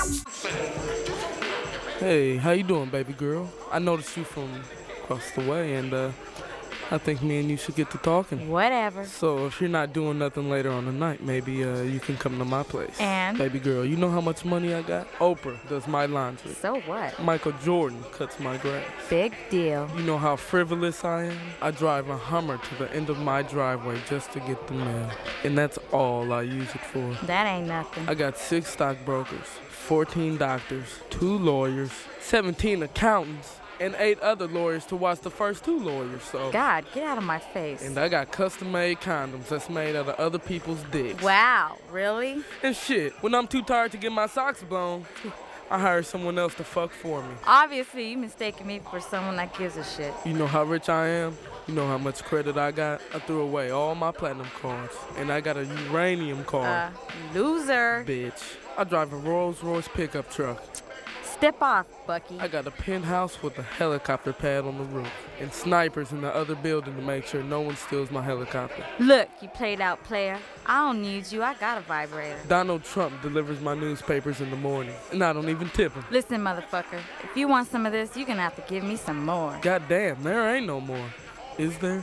Hey, how you doing, baby girl? I noticed you from across the way, and I think me and you should get to talking. Whatever. So if you're not doing nothing later on the night, maybe you can come to my place. And? Baby girl, you know how much money I got? Oprah does my laundry. So what? Michael Jordan cuts my grass. Big deal. You know how frivolous I am? I drive a Hummer to the end of my driveway just to get the mail. And that's all I use it for. That ain't nothing. I got 6 stockbrokers, 14 doctors, 2 lawyers, 17 accountants, and 8 other lawyers to watch the first 2 lawyers, so... God, get out of my face. And I got custom-made condoms that's made out of other people's dicks. Wow, really? And shit, when I'm too tired to get my socks blown, I hire someone else to fuck for me. Obviously, you mistaken me for someone that gives a shit. You know how rich I am? You know how much credit I got? I threw away all my platinum cards, and I got a uranium card. Loser. Bitch. I drive a Rolls-Royce pickup truck. Step off, Bucky. I got a penthouse with a helicopter pad on the roof and snipers in the other building to make sure no one steals my helicopter. Look, you played out player. I don't need you. I got a vibrator. Donald Trump delivers my newspapers in the morning, and I don't even tip him. Listen, motherfucker, if you want some of this, you're gonna have to give me some more. Goddamn, there ain't no more. Is there?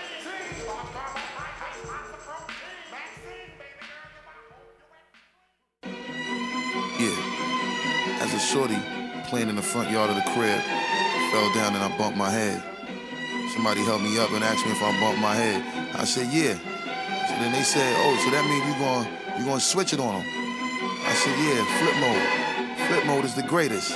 Yeah, as a shorty playing in the front yard of the crib, fell down and I bumped my head. Somebody helped me up and asked me if I bumped my head. I said, yeah. So then they said, oh, so that means you gonna switch it on them. I said, yeah, flip mode. Flip mode is the greatest.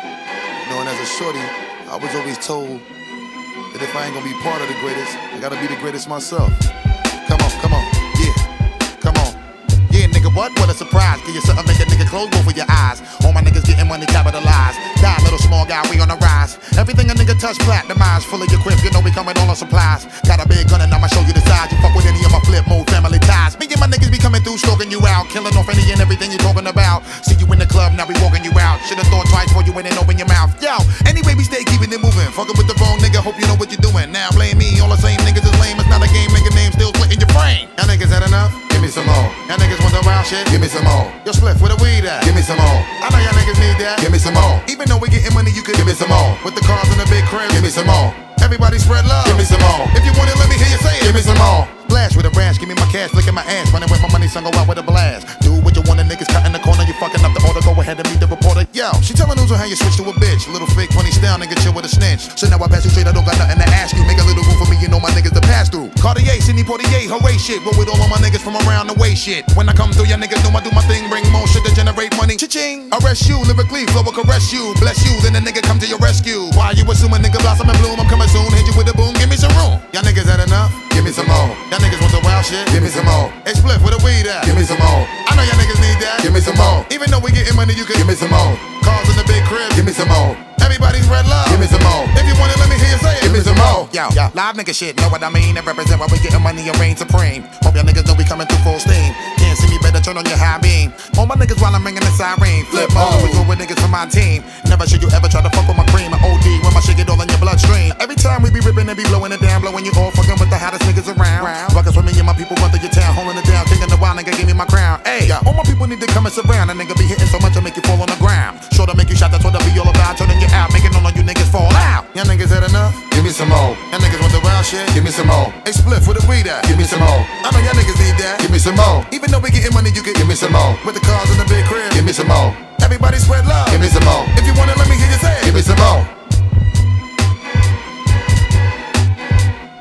You know, and as a shorty, I was always told that if I ain't gonna be part of the greatest, I gotta be the greatest myself. Come on, yeah, come on. Yeah, nigga, what a surprise. Give you something, make a nigga close both of your eyes. All my niggas getting money capitalized. Die, little small guy, we on the rise. Everything a nigga touch, platinumized. Full of your crib, you know we coming all on supplies. Got a big gun and I'ma show you the size. You fuck with any of my flip mode family ties. Me and my niggas be coming through, stalking you out. Killing off any and everything you talking about. See you in the club, now we walking you out. Should've thought twice before you went and open your mouth. Yo, anyway, we stay keeping it moving. Fucking with the wrong nigga, hope you know what you're doing. Now blame me, all the same niggas is lame. It's not a game, nigga name still splitting your brain. Y'all niggas had enough? Give me some more. Y'all niggas want the wild shit? Give me some more. Yo, Spliff, where the weed at? Give me some more. I know y'all niggas need that. Give me some more. Even though we getting money, you could give me some more. With the cars in the big crib, give me some more. Everybody spread love. Give me some more. If you want it, let me hear you say it. Give me some more. Splash with a rash, give me my cash, look at my ass. Running with my money, son, go out with a blast. Do what you want, the niggas cut in the corner, you fucking up the order. Go ahead and meet the reporter. Yo, she telling news on how you switch to a bitch. Little fake, funny style, nigga, chill with a snitch. So now I pass you straight, I don't got nothing to ask you. Make a little room for me, you know my niggas to pass through. Cartier, Sidney Poitier, hooray shit. Roll with all of my niggas from around the way shit. When I come through, y'all niggas know I do my thing. Bring more shit to generate money. Cha-ching. Arrest you, lyrically, flow will caress you. Bless you, then the nigga come to your rescue. Why you assuming nigga blossom and bloom? I'm coming soon, hit you with a boom, give me some room. Y'all niggas had enough? Give me some more. Y'all niggas want the wild shit? Give me some more. Hey, Spliff, where the weed at? Give me some more. I know y'all niggas need that. Give me some more. Even though we getting money, you can give me some more. Cars in the big crib, give me some more. Everybody's red love, give me some more. If you want it, let me hear you say it. Give me some more. Yo, live nigga shit, know what I mean? It represent why we getting money and reign supreme. Hope y'all niggas know we coming through full steam. Can't see me, better turn on your high beam. All my niggas while I'm ringing the siren. Flip mode, we go with niggas from my team. Never should you ever try to fuck with my cream. I OD when my shit get all in your bloodstream. Every time we be ripping and be blowing it down, blowing you all fucking with the hottest niggas around. Rockers with me and my people run through your town, holding it down, kicking the wild nigga, give me my crown. Hey, all my people need to come and surround. A nigga be hitting so much I make you fall on the ground. Sure to make you shot, that's what I be all about. Turning you out, making all of you niggas fall out. Y'all niggas had enough? Give me some more. Y'all niggas want the wild shit? Give me some more. Hey, Spliff, where the weed at? Give me some more. I know y'all niggas need that. Give me some more. Even though we getting money, you can give me some more. With the cars in the big crib, give me some more. Everybody spread love, give me some